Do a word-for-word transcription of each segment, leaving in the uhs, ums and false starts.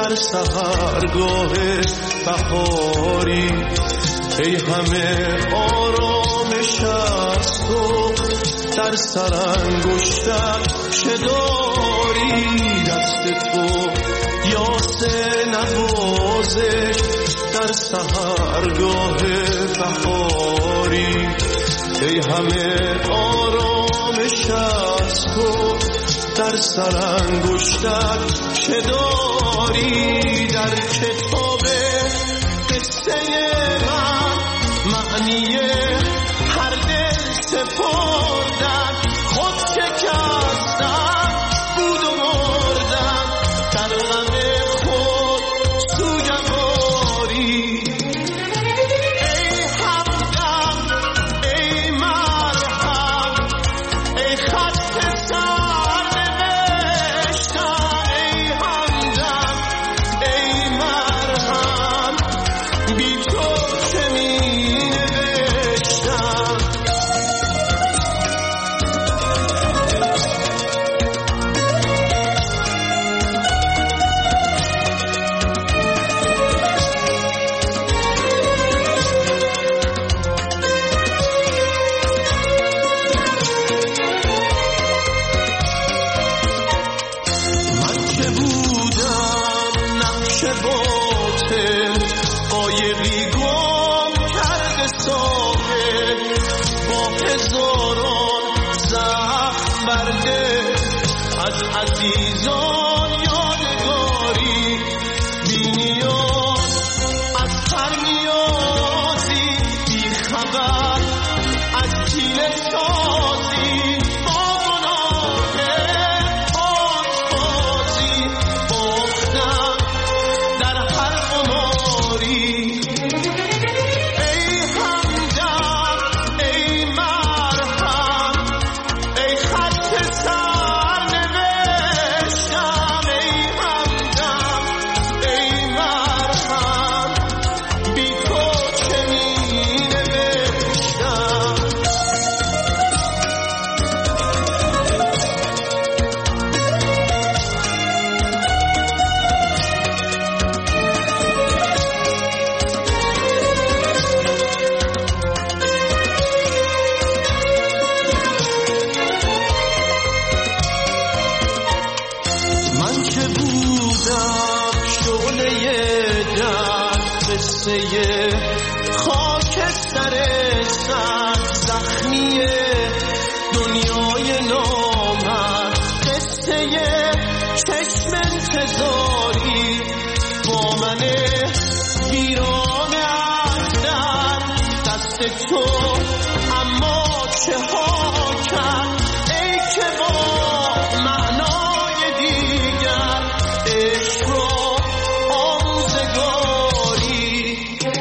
در سحرگاه بهاری، ای همه آرامش از تو در سرانگشتت چه داری؟ دست تو یاس نوازش در سحرگاه بهاری، ای همه آرامش از تو در سرانگشتت چه داری؟ در کتاب قصه من معنی هر دل سپردن، خود شکستن بود و مردن، در غم خود سویم باری. ای همدم ای مرهم ای خط سر نوشتم، ای همدم ای مرهم بی تو چه می نوشتم. من که بودم نقش باطل، قایقی گم کرده ساحل، با هزاران زخم برده از عزیزان یادگاری، بی نیاز از هر نیازی، بی خبر از حیله سازی، با گناه پاکبازی باختم در هر قماری. ای همدم ای مرهم ای خط سر نوشتم، ای همدم ای مرهم بی تو چه می نوشتم. من که بودم شعله در قصه خاکستر سر زخمی دنیای نامرد، قصه چشم انتظاری با من ویران اندر دست تو، اما چه ها کرد ای که با معنای دیگر عشق را آموزگاری.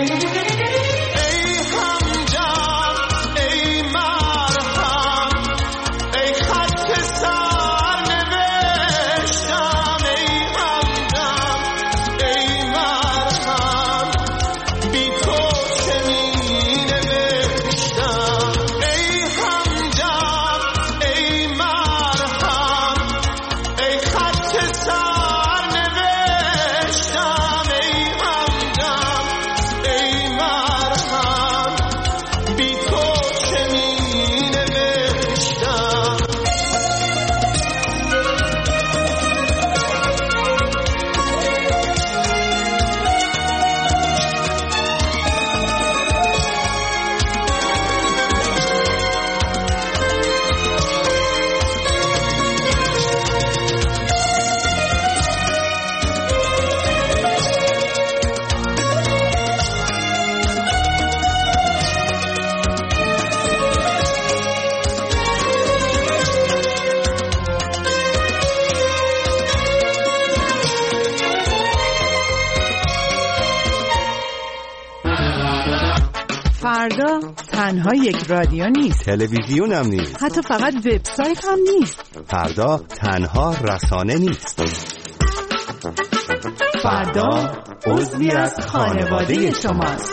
ای همدم ای مرهم ای خط سر نوشتم، ای همدم ای مرهم بی تو چه می نوشتم. ای همدم ای مرهم ای خط سر نوشتم، ای همدم ای مرهم بی تو چه می نوشتم. فردا تنها یک رادیو نیست، تلویزیون هم نیست، حتی فقط وبسایت هم نیست. فردا تنها رسانه نیست. فردا عضوی از خانواده شماست.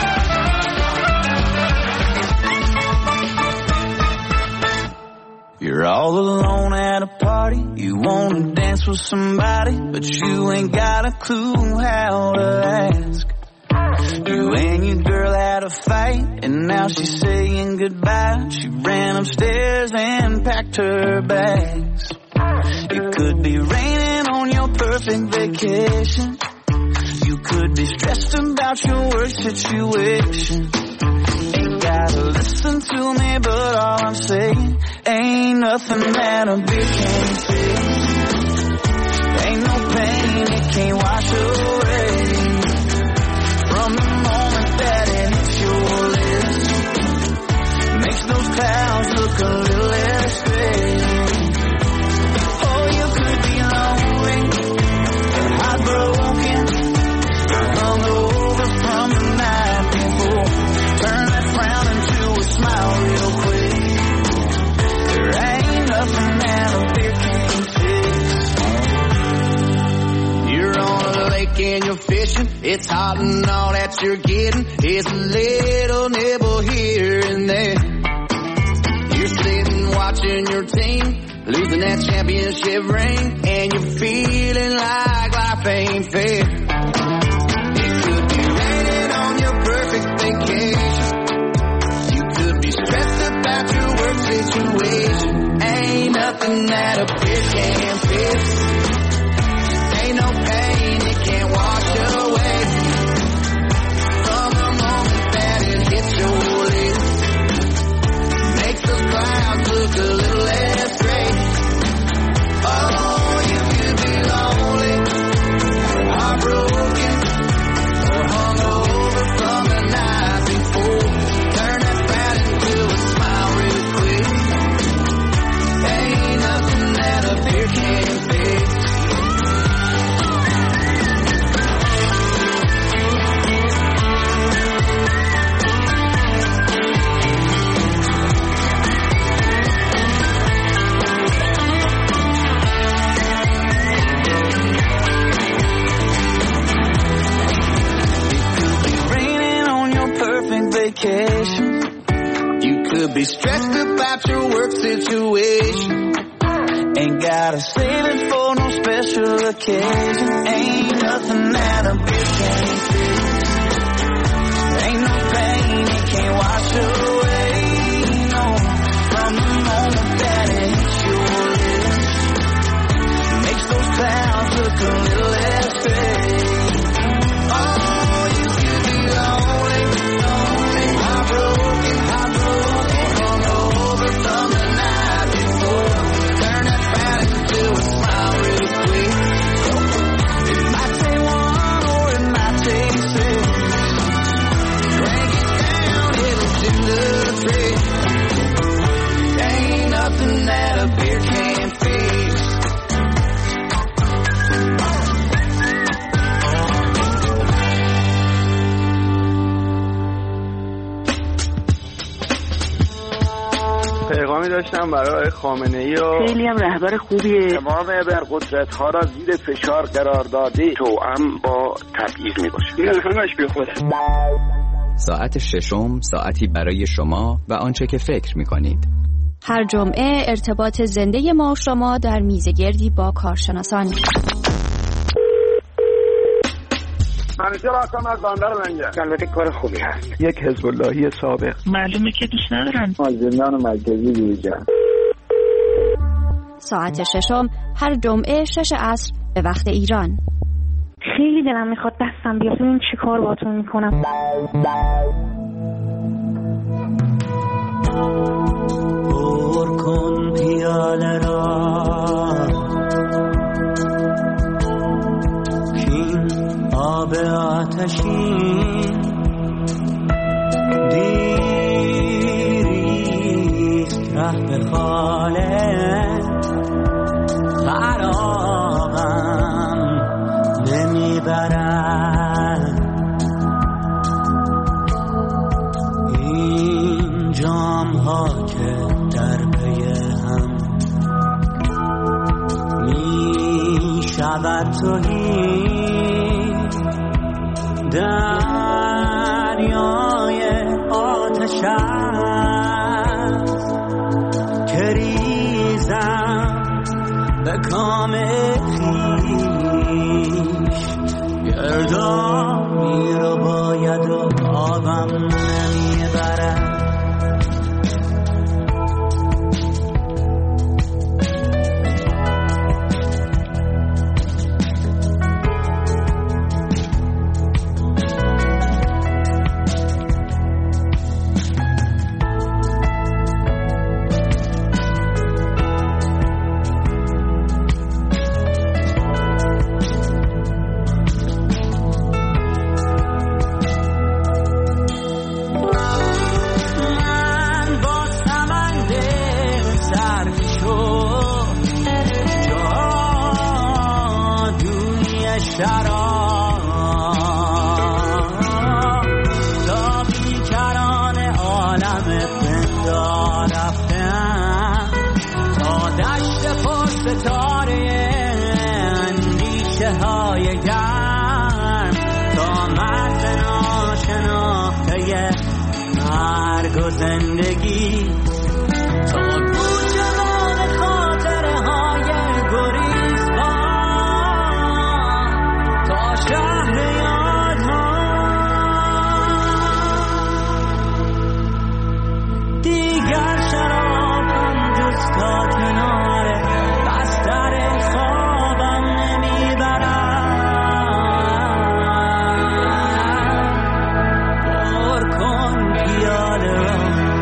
You're You're all alone at a party. You wanna dance with somebody, but you ain't got a clue how to ask. You and your girl had a fight, and now she's saying goodbye. She ran upstairs and packed her bags. It could be raining on your perfect vacation. You could be stressed about your work situation. Ain't gotta listen to me, but all I'm saying, ain't nothing that a beer can't fix. Ain't no pain it can't wash away. From the moment that it hits your lips, makes those clouds look a little less gray. Oh, you could be lonely, heartbroken, hungover from the night before. Turn that frown into a smile real quick. There ain't nothing that a beer can't fix. You're on a lake and you're fishing. It's hot and all that you're getting is a little nibble here and there. You're sitting watching your team losing that championship ring, and you're feeling like life ain't fair. It could be raining on your perfect vacation. You could be stressed about your work situation. Ain't nothing that a beer can't fix. Ain't no pain it can't wash away. From the moment that it hits your lips, makes those clouds look a little less gray. Oh, you could be lonely, heartbroken, or hungover from the night before. Turn that frown into a smile real quick. Ain't nothing that a beer can't fix. Vacation. You could be stressed about your work situation. Ain't gotta save it for no special occasion. Ain't nothing that a beer can't fix. Ain't no pain it can't wash away. No, from the moment that it hits your lips, makes those clouds look a little less gray. Oh, you could be lonely, heartbroken, heartbroken, hungover from the night before. Turn that frown into a smile real quick. It might take one or it might take six. Drink it down, it'll do the trick. Ain't nothing that a beer can't fix. پیغامی داشتم برای خامنه‌ای و خیلی هم رهبر خوبیه. تمام ابرقدرت‌ها را زیر فشار قرار داده توأم با تبعیض می‌باشه. این همش بیخوده. ساعت ششم، ساعتی برای شما و آنچه که فکر می‌کنید. هر جمعه ارتباط زنده ما و شما در میزگردی با کارشناسان. منیجر هستم از بندر لنگر. البته کار خوبی هست. یک حزب اللهی سابق. معلومه که دوست ندارن. از زندان مرکزی بیرون. ساعت ششم هر جمعه شش عصر به وقت ایران. خیلی دلم میخواد دستم بیاد ببینم چی کار باهاتون میکنم. پر کن پیاله را آب آتشین دیریست ره به خاله خرابم نمیبرد این جام ها که در پی هم می شود توهی دریای آتش است که ریزد کام خویش گردامی رو باید و آبم نمیبرد. زندگی تا گوجه‌بار خاطره‌های گریزبان تا شهر یادها دیگر شرابم جز تا کنار بستر خوابم نمیبرم. پر کن پیاله را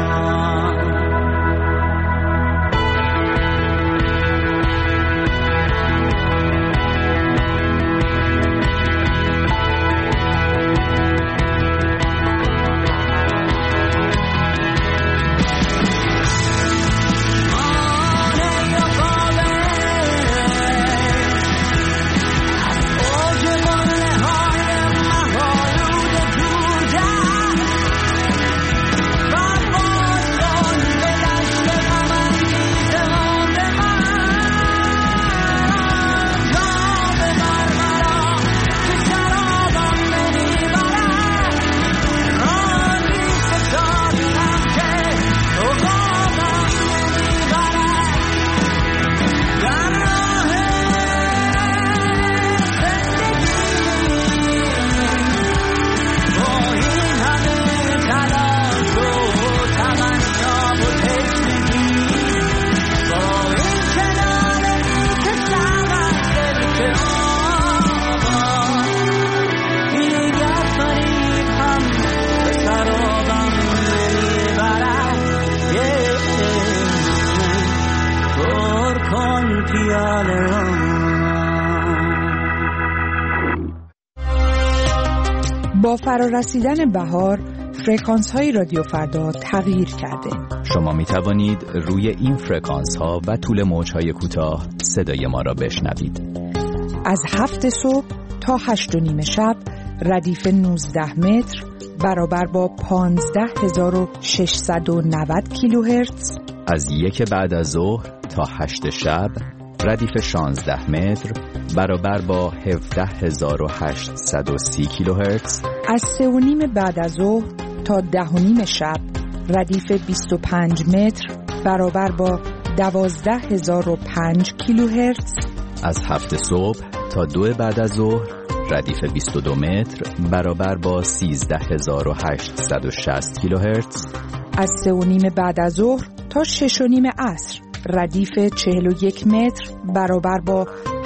با فرارسیدن بهار فرکانس های رادیو فردا تغییر کرده. شما می توانید روی این فرکانس ها و طول موج های کوتاه صدای ما را بشنوید. از هفت صبح تا هشت و نیم شب ردیف نوزده متر برابر با پانزده هزار و ششصد و نود کیلوهرتز. از یک بعد از ظهر تا هشت شب ردیف شانزده متر برابر با هفده هزار و هشتصد و سی کیلوهرتز. از سه و نیم بعد از ظهر تا ده و نیم شب ردیف بیست و پنج متر برابر با دوازده هزار و پنج کیلوهرتز. از هفت صبح تا دو بعد از ظهر ردیف بیست و دو متر برابر با سیزده هزار و هشتصد و شصت کیلوهرتز. از سه و نیم بعد از ظهر تا شش و نیم عصر ردیف چهل و یک متر برابر با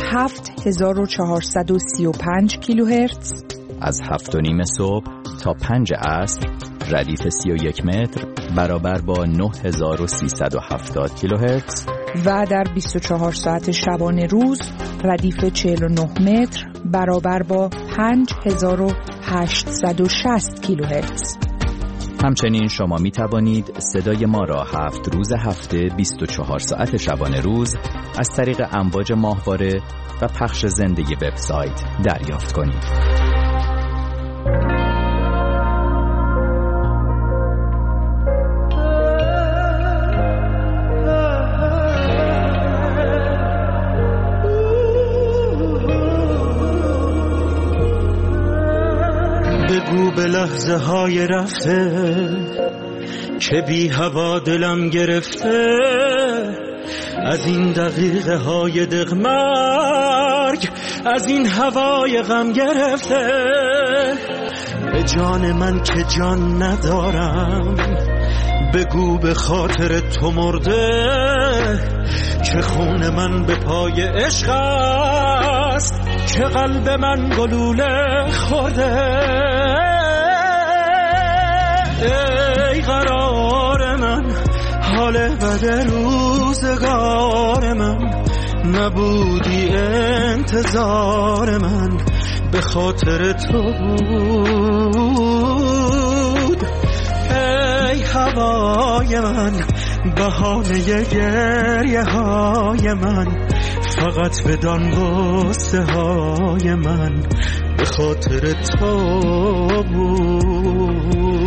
هفت هزار و چهارصد و سی و پنج کیلوهرتز. از هفت و نیم صبح تا پنج عصر ردیف سی و یک متر برابر با نه هزار و سیصد و هفتاد کیلوهرتز. و در بیست و چهار ساعت شبانه روز ردیف چهل و نه متر برابر با پنج هزار و هشتصد و شصت کیلوهرتز. همچنین شما می توانید صدای ما را هفت روز هفته بیست و چهار ساعت شبانه روز از طریق امواج ماهواره و پخش زنده وبسایت دریافت کنید. بگو به لحظه های رفته که بی هوا دلم گرفته، از این دقیقه های دقمرگ، از این هوای غم گرفته. به جان من که جان ندارم، بگو به خاطر تو مرده، که خون من به پای عشق است، که قلب من گلوله خورده. ای قرار من، حال بد روزگار من، نبودی انتظار من، به خاطر تو بود. ای هوای من، بهانه گریه های من، فقط بدان غصه های من، به خاطر تو بود.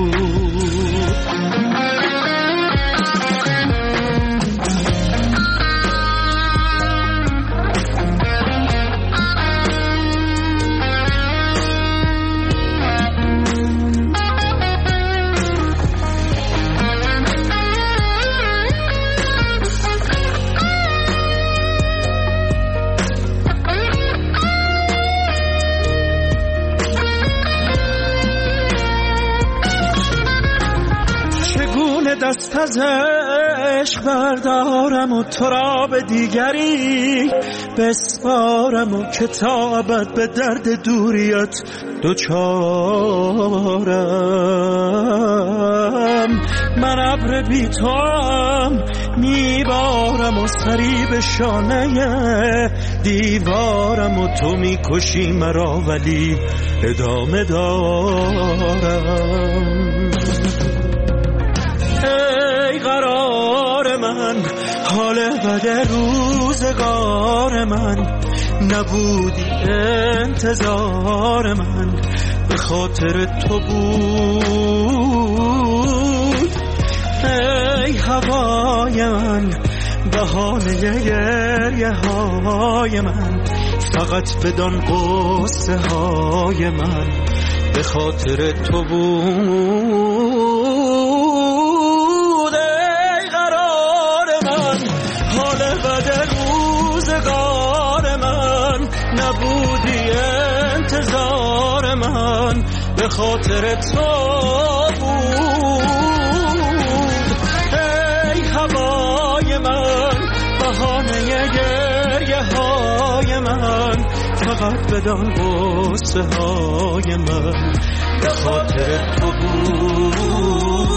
دست از عشق بردارم و تو را به دیگری بسپارم، و کتابت به درد دوریت دوچارم. من ابر بی تو هم میبارم و سری به شانه دیوارم، و تو میکشی مرا ولی ادامه دارم. ای قرار من، حال بد روزگار من، نبودی انتظار من، به خاطر تو بود. ای هوای من، بهانه گریه های من، فقط بدان قصه های من، به خاطر تو بود. نبودی انتظار من، به خاطر تو بود. ای هوای من، بهانه گریه های من، فقط بدان غصه های من، به خاطر تو بود.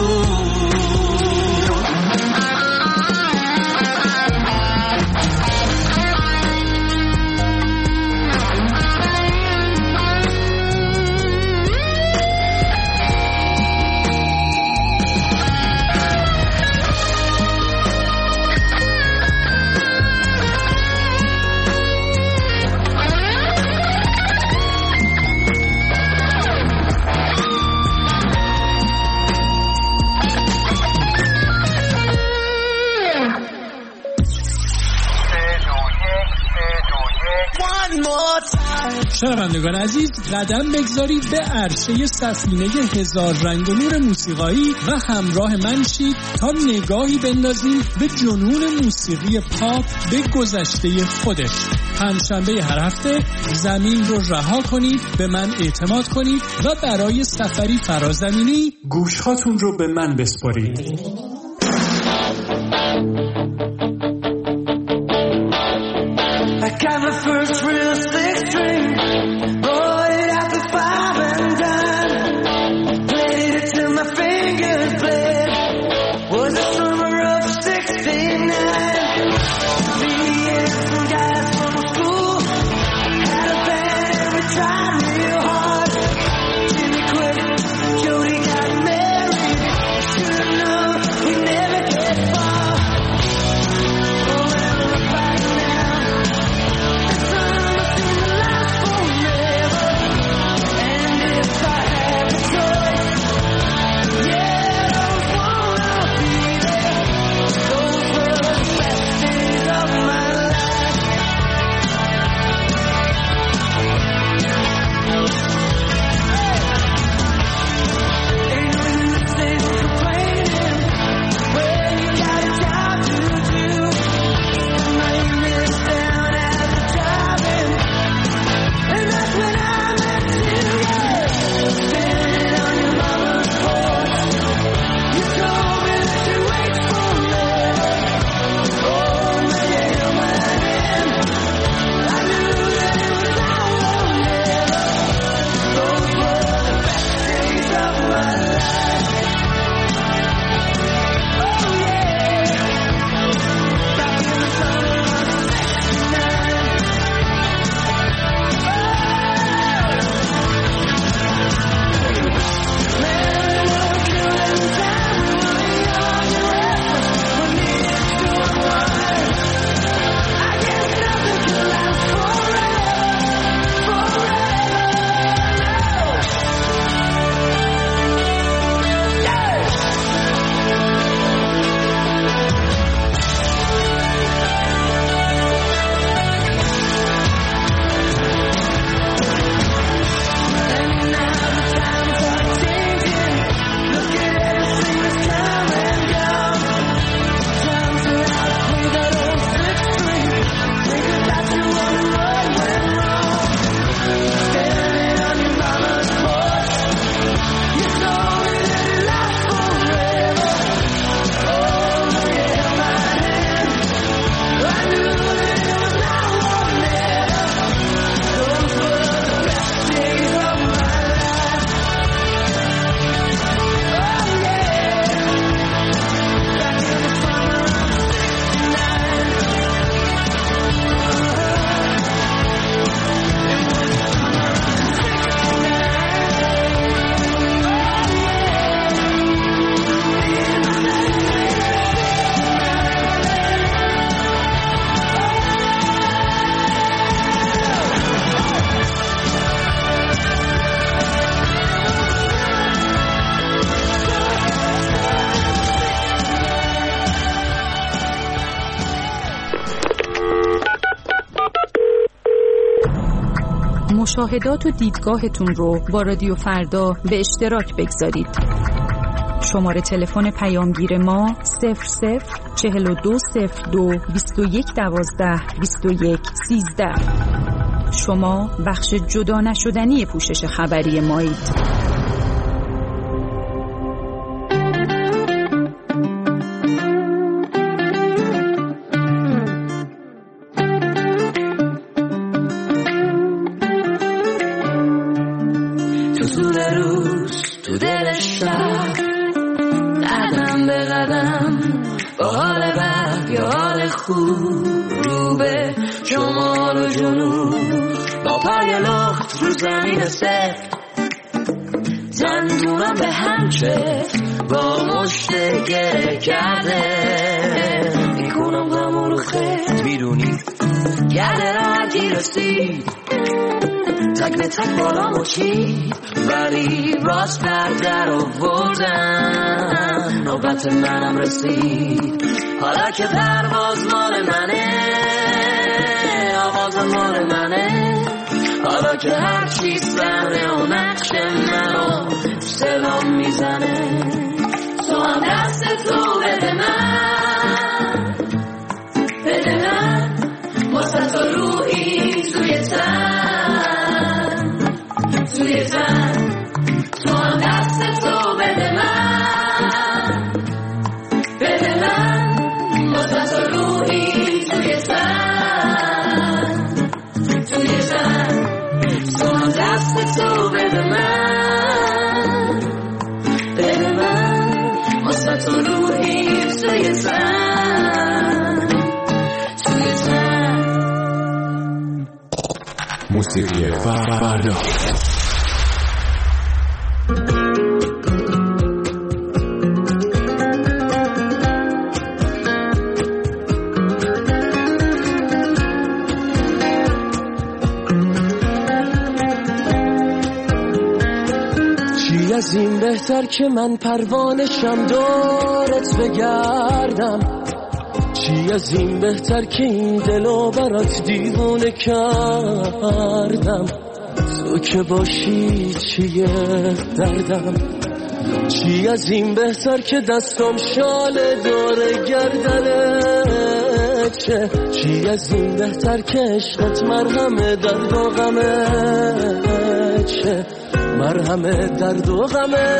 شنوندگان عزیز، قدم بگذارید به عرشه سفینه هزار رنگ و نور موسیقایی و همراه من شید تا نگاهی بندازیم به جنون موسیقی پاپ به گذشته خودش. پنجشنبه هر هفته زمین رو رها کنید، به من اعتماد کنید و برای سفری فرازمینی گوشهاتون رو به من بسپارید. I got my first real six string, bought it at the five and dime, played it till my fingers bled, was the summer of sixty-nine, me and some guys from school, had a band and we tried real hard, Jimmy quit, Jody got married, should've known we'd never get far, oh well we're back now. مشاهدات و دیدگاهتون رو با رادیو فردا به اشتراک بگذارید. شماره تلفن پیامگیر ما صفر صفر چهل و دو صفر دو بیست و یک دوازده بیست و یک سیزده. شما بخش جدا نشدنی پوشش خبری مایید. رو زمین سفت دندونم به هم چفت با مشت گره کرده میکنم غمو رو خفت میدونی گرده راحتی رسید تک به تک بالامو چید ولی راست پر در آوردن نوبت منم رسید حالا که پرواز مال منه آواز مال منه حالا که هر چی سره و نقش منو سلام میزنه تو هم دست تو بده من بده من واسه تو روحی توی تن توی تن تو هم دست تو بده من بده من واسه تو روحی توی تن توی تن دست تو بده من بده من واسه تو روحی توی تن توی تن. موسیقی فردا از این بهتر که من پروانشم دورت بگردم چی از این بهتر که این دلو برات دیوونه کردم تو که باشی چیه دردم چی از این بهتر که دستم شال دور گردنه چه چی از این بهتر که عشقت مرهم درد و غمه چه مرهم درد و غمه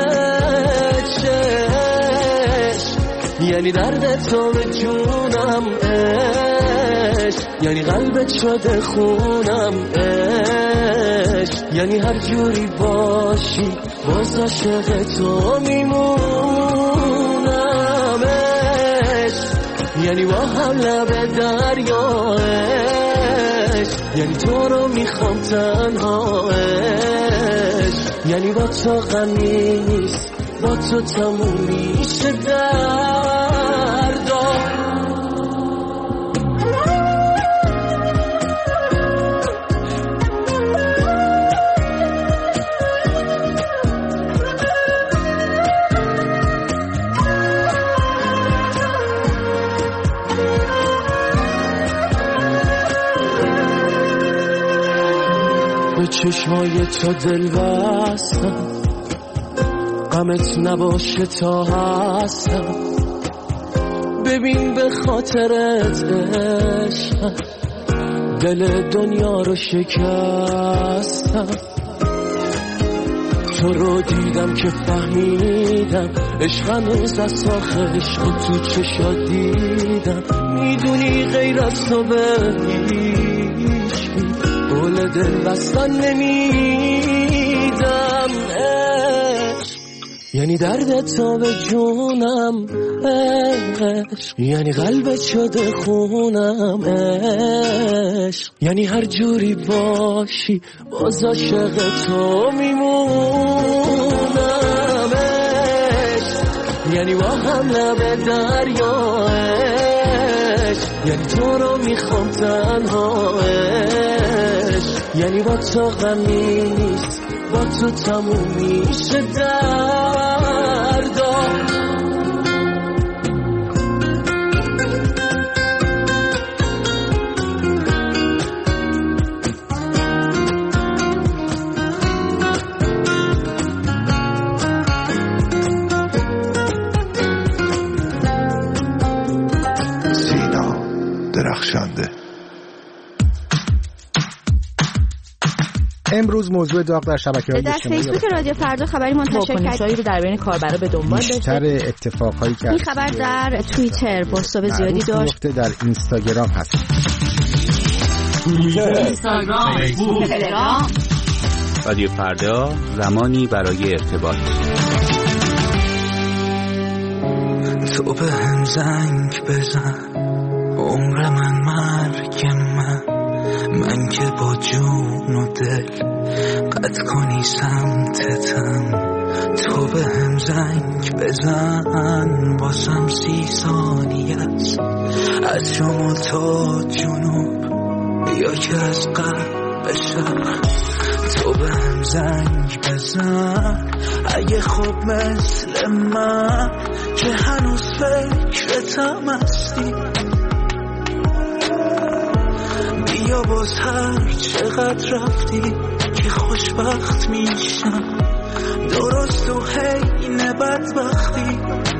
چشم یعنی درد تو به جونم عشق یعنی قلبت شده خونم عشق یعنی هر جوری باشی باز عاشق تو میمونم عشق یعنی با هم لب دریا عشق یعنی تو رو میخوام تنها عشق یعنی با تو غمی نیست با تو تموم میشه دردا به چشمای تو دل بستم غمت نباشه تا هستم ببین به خاطرت عشقم دل دنیا رو شکستم تو رو دیدم که فهمیدم عشق هنوز از ساخ عشق تو چشات دیدم میدونی غیر از تو به هیچ قول دل بستن نمیدم یعنی درد تو به جونم عشق یعنی قلبت شده خونم عشق یعنی هر جوری باشی باز عاشق تو میمونم عشق یعنی با هم لب دریا عشق یعنی تو رو میخوام تنها عشق یعنی با تو غمی نیست با تو تموم میشه دردا امروز موضوع داغ در شبکه‌های اجتماعی در فیسبوک رادیو فردا خبری منتشر کرد رو در بین کاربرا به دنبال داشته. بیشتر اتفاقایی که این خبر در توییتر پست زیادی داشت. در اینستاگرام هست. اینستاگرام، فیسبوک، تلگرام. رادیو فردا، زمانی برای ارتباط. تو به هم زنگ بزن، عمر من مرگ من، من که با جون و دل قد کنی سمتتم. تو به هم زنگ بزن، باسم سی ثانیه است، از شما تا جنوب یا که از قلب شهر. تو به هم زنگ بزن، اگه خوب مثل من که هنوز فکرتم هستی، بیا باز هر چقدر رفتی که خوشبخت میشم، درست و حین بدبختی.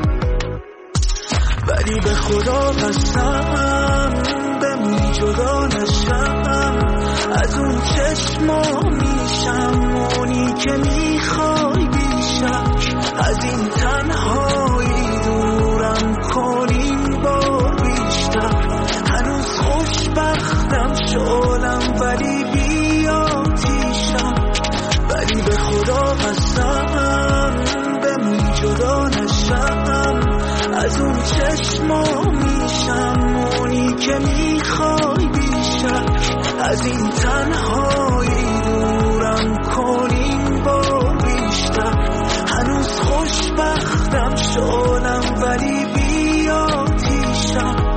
ولی به خدا قسم بمونی جدا نشم، از اون چشما میشم اونی که میخوای بیشک. از این تنهایی دورم کنیم بار بیشتر، هنوز خوشبختم شدم ولی بیا تیشم. ولی به خدا قسم بمونی جدا نشم، از اون چشما میشم اونی که میخوای بیشک. از این تنهایی دورم کنیم بار بیشتر، هنوز خوشبختم شدم ولی بیا تیشم.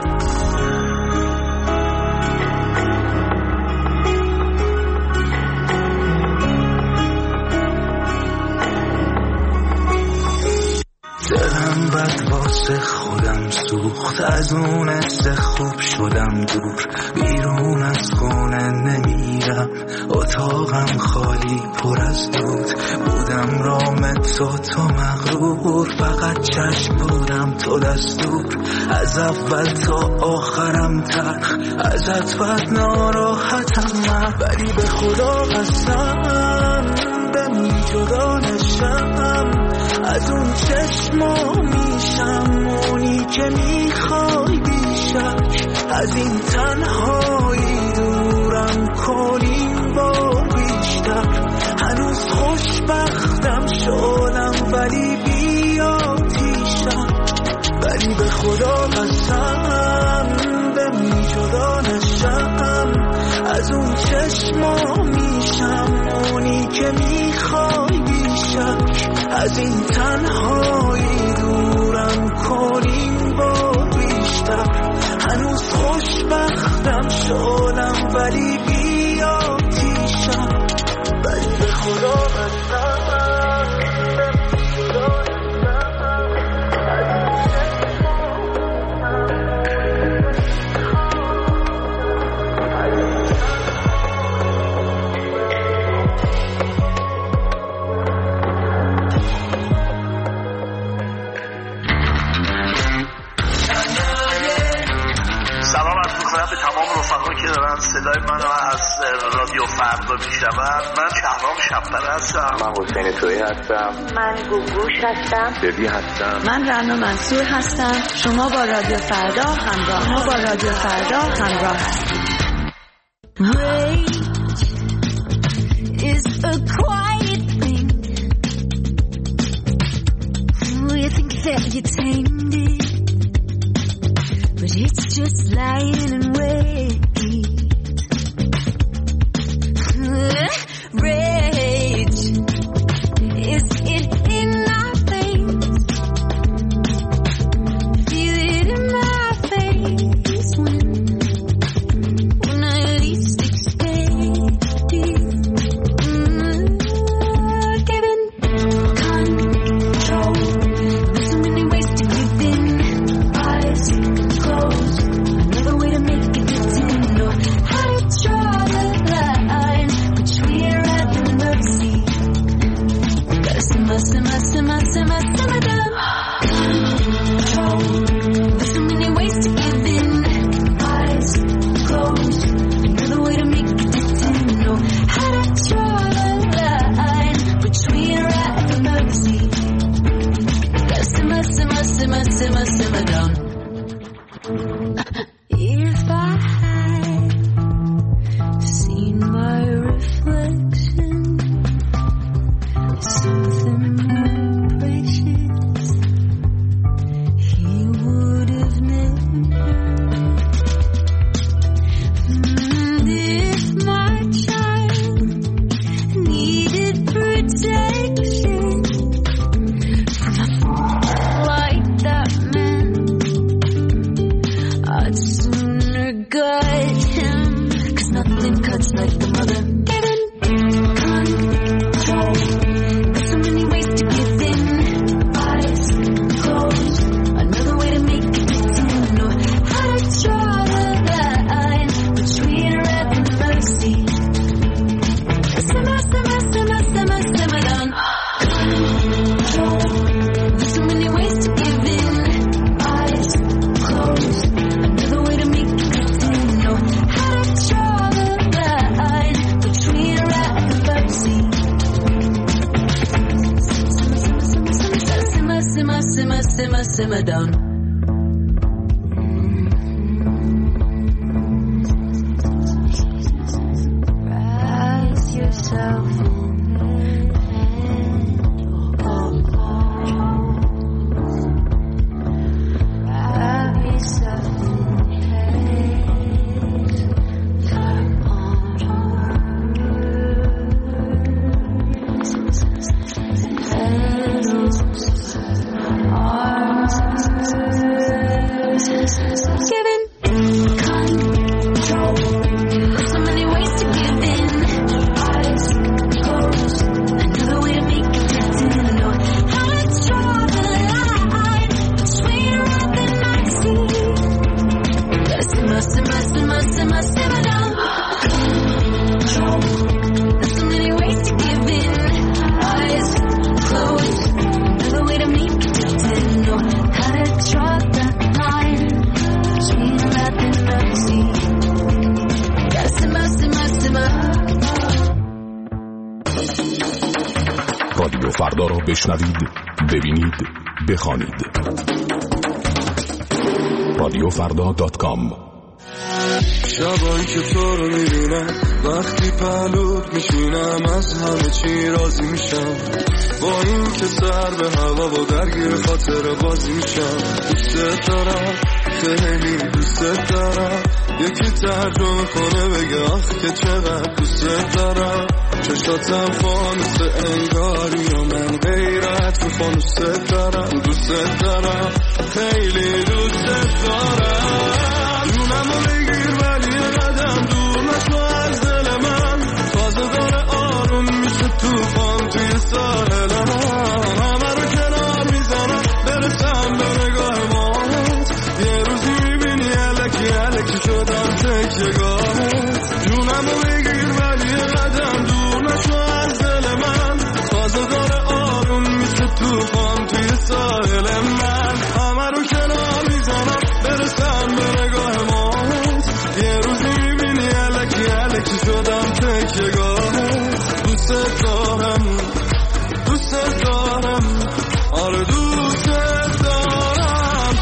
دلم بد واسه خودم سوخت، از اون حس خوب شدم دور، بیرون از خونه نمیرم، اتاقم خالی پر از دود. بودم رام تو تو مغرور، فقط چشم بودم تو دستور. از اول تا آخرم تلخ، ازت بد ناراحتم من. ولی به خدا قسم بمونی جدا نشم، از اون چشما میشم اونی که میخوای بیشک. از این تنهایی دورم کنیم بار بیشتر، هنوز خوشبختم شدم ولی بیا تیشم. ولی به خدا قسم بمونی جدا نشم، از اون چشما میشم اونی که میخوای بیشک. از این تنهایی دورم کنیم بار بیشتر، هنوز خوشبختم شدم ولی بیا تیشم. ولی به خدا قسم صدای منو از رادیو فردا میشنون. من شهرام شب‌پره هستم. من حسین تویی هستم. من گوگوش هستم. ببی هستم. من رنا منصور هستم. شما با رادیو فردا همراه ما با رادیو فردا همراه هستید. Is a quiet thing. You think that you tamed it, but it's just lying in wait. Rage, is it in our veins? Feel it in my face when, when I least expect. simmer down. Rise yourself. رادیو فردا را بشنوید، ببینید، بخوانید. رادیو فردا دات کام. شبایی که تو رو میبینم وقتی پهلوت میشینم از همه چی راضی میشم، با این که سر به هوا و درگیر خاطر بازی میشم. دوست دارم، خیلی دوست دارم، یکی ترجمه کنه بگه آخ که چقدر دوست دارم. چشاتم فانوس انگاری و من غیرت رو فانوس دارم. دوست دارم، خیلی دوست دارم. جونمو بگیر ولی قدم دور نشو از دل من، تازه داره آروم میشه توفان توی ساحل من. همه رو کنار میزنم برسم به نگاه مات، یه روزی میبینی الکی الکی شدم تکیه‌گاهت. جونمو بگیر ولی قدم دور نشو از دل من، تازه داره آروم میشه توفان توی ساحل من. همه رو کنار میزنم برسم به نگاه مات، یه روزی میبینی الکی الکی شدم تکیه‌گاهت. دوست دارم، دوست دارم، آره دوست دارم.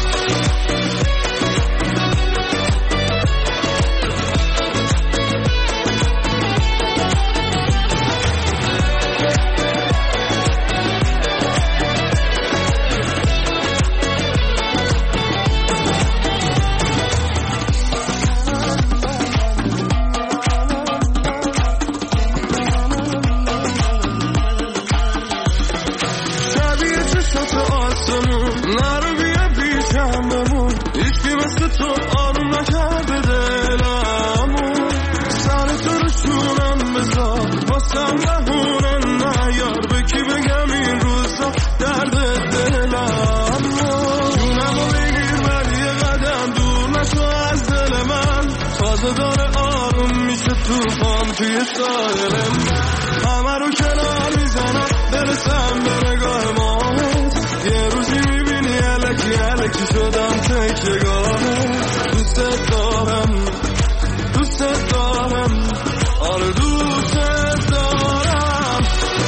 نرو بیا پیشم بمون، هیچکی مثل تو آروم نکرده دلمون. سر تو رو شونم بذار واسم نهونن نیار، به کی بگم این روزا درد دلم. جونمو بگیر ولی یه قدم دور نشو از دل من، تازه داره آروم میشه توفان توی ساحل من. همه رو کنار میزنم برسم به نگاه مات، یه روزی میبینی الکی الکی شدم تکیه‌گاهت. دوست دارم، دوست دارم، آره دوست دارم.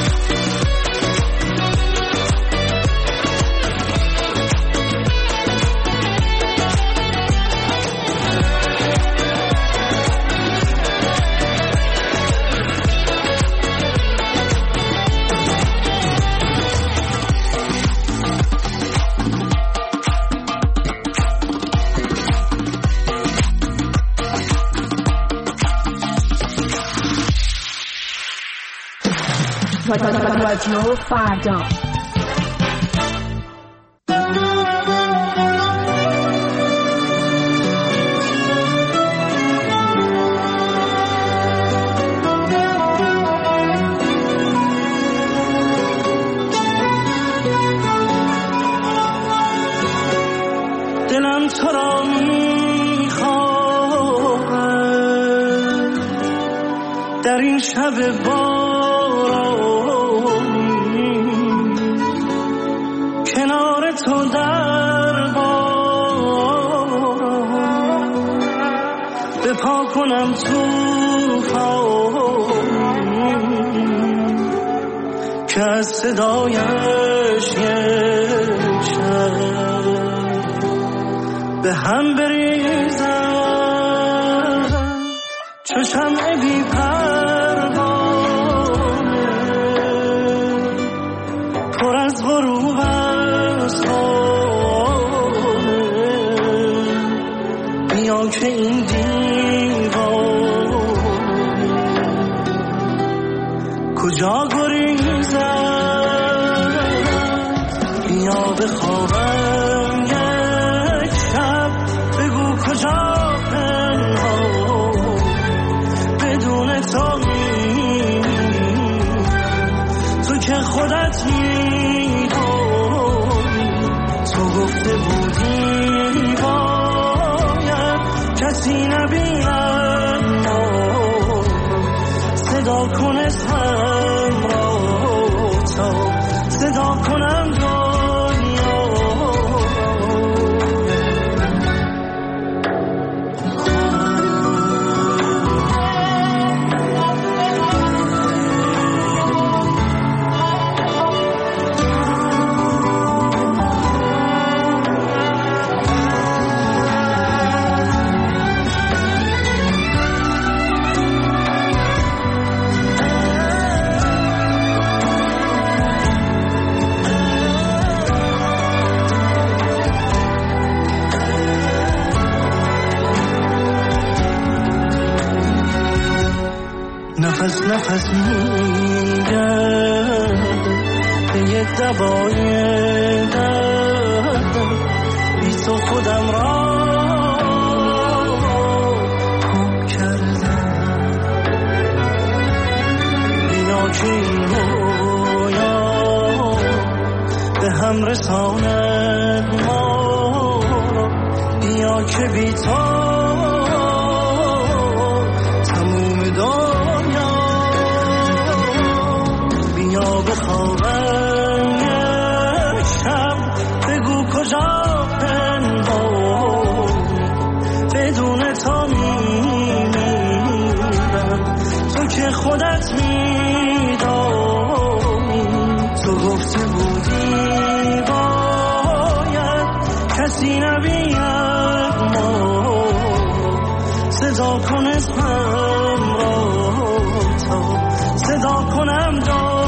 رادیو فردا. دلم تو را میخواهم در این شب بارانی، کنار تو در باران بپا کنم توفان که از صدایش یک شب به هم بریزد چو شمع بی پروانه پر از غروب است بیا که این دیوانه کجا گریزد بیا بخوابم یک شب بگو کجا پنهان بدون تو میمیرم تو که خودت میدونی تو گفته بودی باید کسی نبیند صدا کن اسمم را تا صدا کنم نفس نفس میگرد به یک دبای درد بی تو خودم را خوب کردم بیا که این رویا به هم رساند ما بیا که بی تو بخوابم یک شب بگو کجا پنهان بدون تو میمیرم تو که خودت میدانی تو گفته بودی باید کسی نبیند ما صدا کن اسمم را تا صدا کنم دار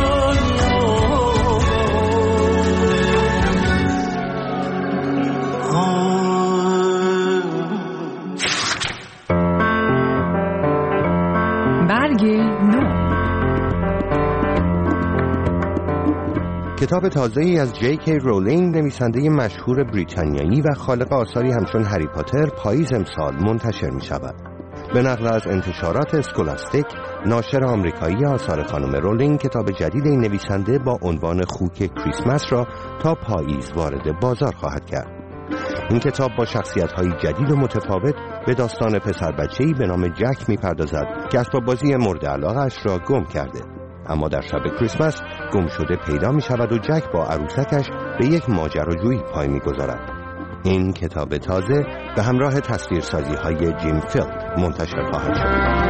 کتاب تازه‌ای از جی کی رولینگ، نویسنده مشهور بریتانیایی و خالق آثاری همچون هری پاتر، پاییز امسال منتشر می شود. به نقل از انتشارات اسکولاستیک، ناشر آمریکایی آثار خانم رولینگ کتاب جدید این نویسنده با عنوان خوک کریسمس را تا پاییز وارد بازار خواهد کرد. این کتاب با شخصیت‌های جدید و متفاوت به داستان پسر بچه‌ای به نام جک می‌پردازد که اسباب بازی مورد علاقه‌اش را گم کرده، اما در شب کریسمس گم شده پیدا می‌شود و جک با عروسکش به یک ماجراجویی پای می‌گذارد. این کتاب تازه به همراه تصویرسازی‌های جیم فیلد منتشر خواهد شد.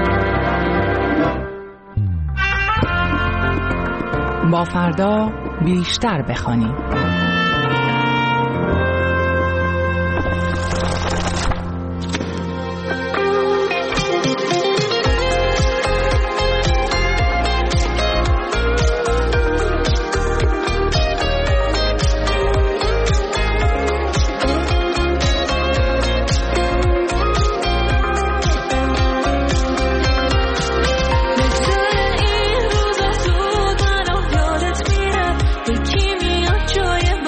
با فردا بیشتر بخوانیم. جای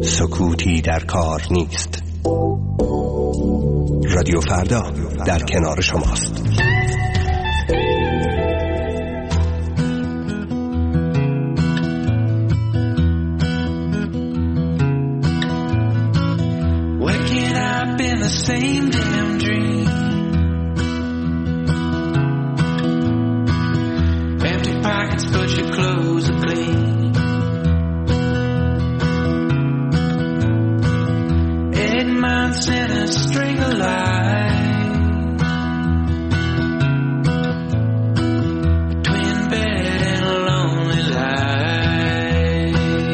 سکوتی در کار نیست. رادیو فردا در کنار شماست. Waking up in the same damn dream, empty pockets but your clothes are clean. Eight months in a string of lies, between bed and a lonely life.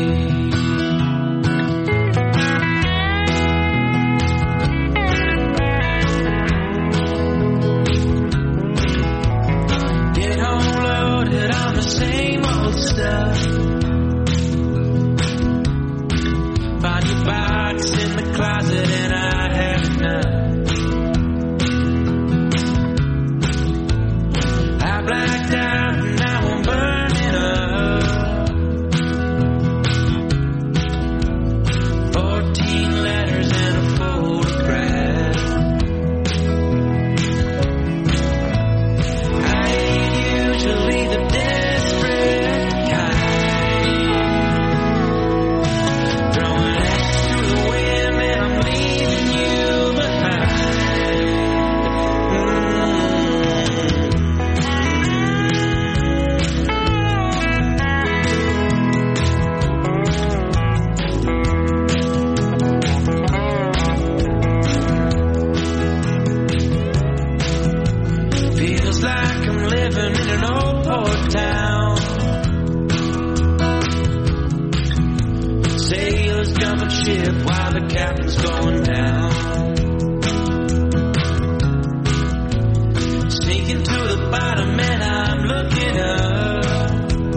Get home loaded on the same old stuff. Find your box in the closet and I have none. I blacked out and now I'm burning up. Fourteen letters and a photograph. I ain't usually the desperate kind, throwing ash to the wind and I'm leaving you behind. Feels like I'm living in an old port town. Sailors jumping ship while the captain's going down. Sneaking to the bottom and I'm looking up,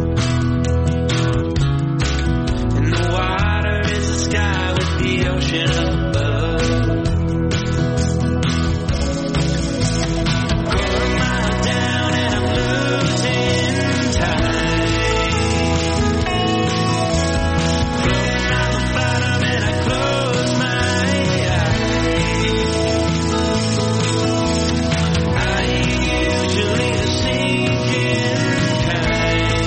and the water is the sky with the ocean above. Quarter mile down and I'm losing time. Floating on the bottom and I close my eyes. I ain't usually the sinking kind,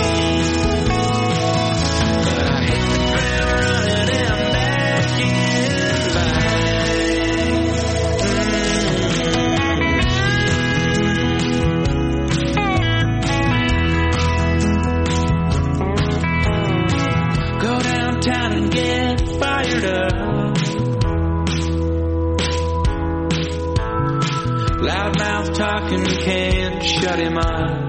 but I hit the ground running and I'm back in line. Go downtown and get fired up. Loudmouth talking, can't shut him up.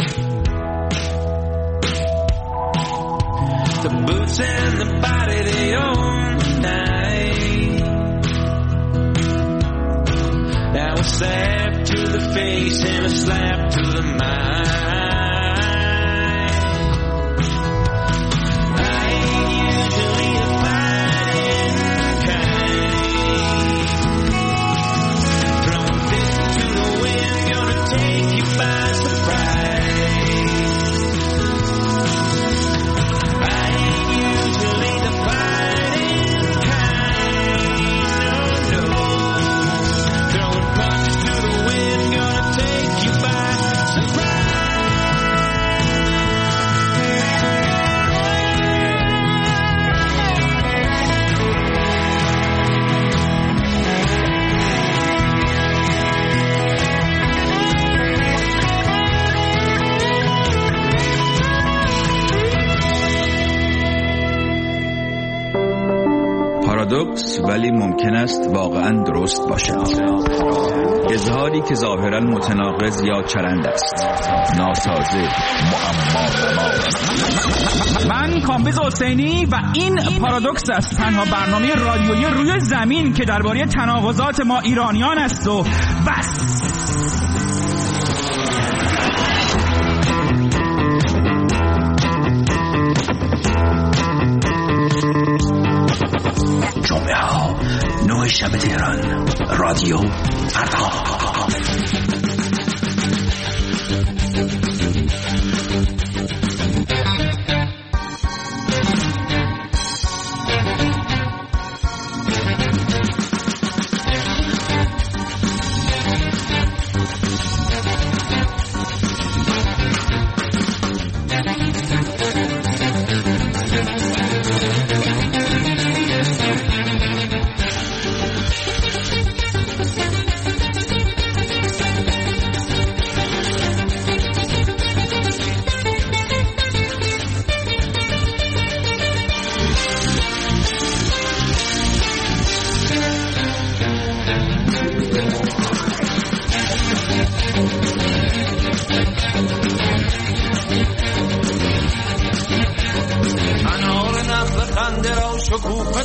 The boots and the body they own tonight. Now a slap to the face and a slap to the mind. I ain't usually the fighting kind, throwing fists to the wind, gonna take you by surprise. I ain't usually the fighting kind, no, no. Throwing punches to the wind, gonna take you by surprise. پارادوکس ولی ممکن است واقعا درست باشد. اظهاری که ظاهرا متناقض یا چرند است، ناسازه، معما. من کامبیز حسینی و این پارادوکس است، تنها برنامه رادیویی روی زمین که درباره تناقضات ما ایرانیان است و بس. جمعه ها نه شب تهران، رادیو فردا.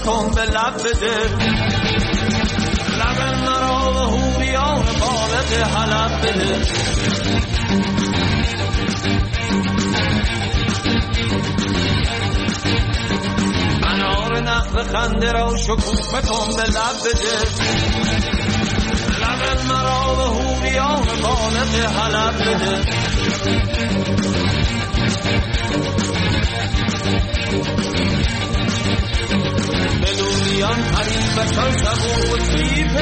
کن به لب بده لب مرا و هوریان بالت حلب بده انار نخل خنده را شکوفه کن به لب بده لب مرا و هوریان بالت حلب بده بلونیان پرید و چون سبو و تیپ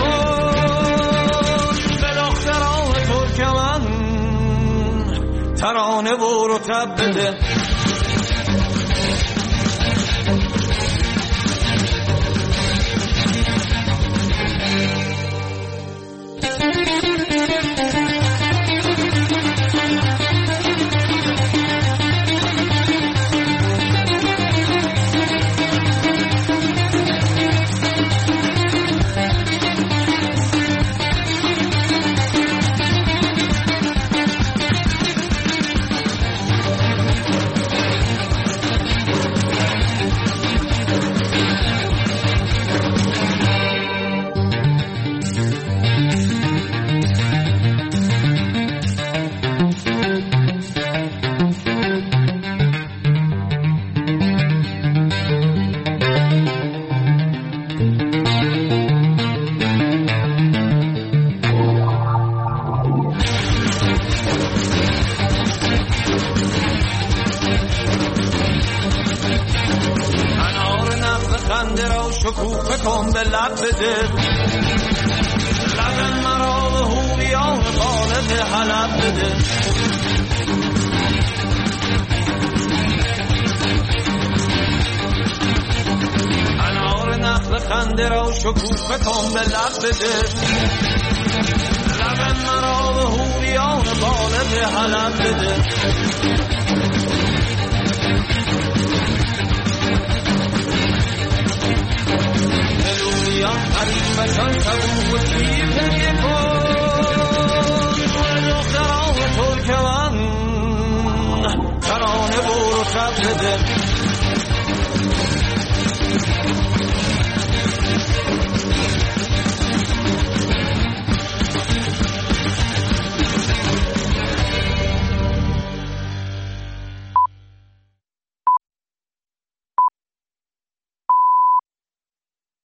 دیکن به دختران ترکمن ترانه و رتب بده شکوفه کن به لب بده لب مرا و هوریان بالت حلب بده انار نخل خنده را شکوفه کن به لب بده لب مرا و هوریان بالت حلب بده قریب بشن سبو و تیپ دیکن و دختران ترکمن ترانه برو شب بده